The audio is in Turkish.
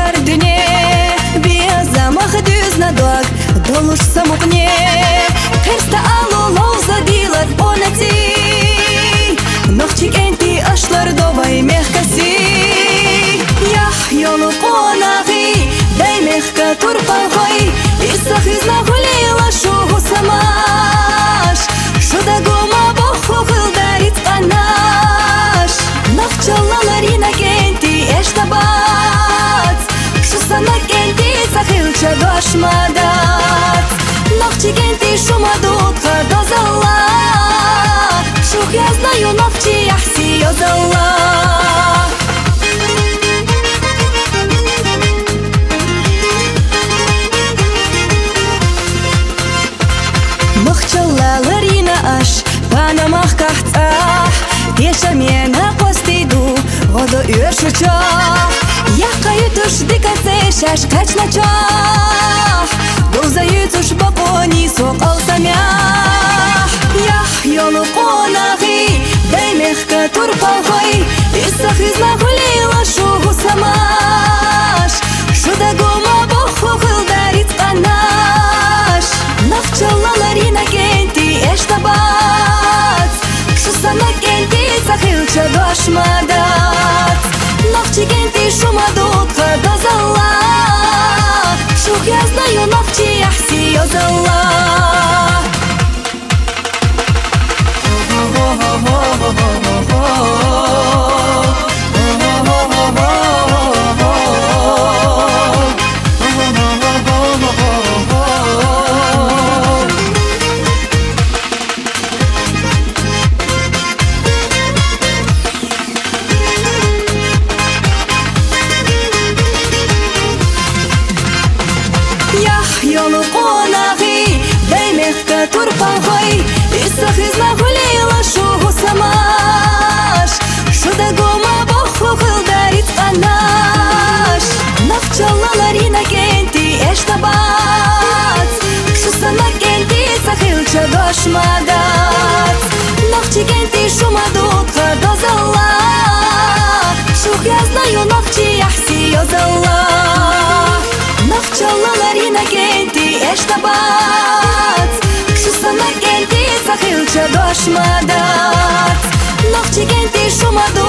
бар düne bir zamah düz nadok doluş samukne Tersta alolov zadilar onati Nohçik enti aşlar dovay mehkasi Yah yolu konağı Day mehka turpalhoy İrsah izna hulila şuhu samaş Şuda goma bohu hıldarit anaş Nohçallalarina genti eştabat Şu sana genti sahilça doşmadat Nohçi genti şumadutha dozalla Şuh я знаю nohçi yahsi yozalla Махчаллаларина аш панамах кахцах Теша мена постиду году юршучах Якаю туш дикаце шаш качначах Дозаю туш бакони сокал самях Ях йолу конахи дай мехка турпалхой Ирсах изна хулила шугу самаш Шуда гома боху хылдарит канаш Nohçallalarina genti eştabat Şu sana genti sahilça doşmadat Nohçi genti şumadutha dozalla Şuh я знаю nohçi yahsi yozalla Yolu konağı Day mehka turpalhoy İrsah izna hulila şuhu samaş Şuda goma bohu hıldarit anaş Nohçallalarina genti eştabat Şu sana genti sahilça doşmadat Nohçi genti şumadutha dozalla Şuh я знаю nohçi yahsi yozalla Nohçallalarina genti eştabat Şu sana genti sahilça doşmadat Nohçi genti şumadu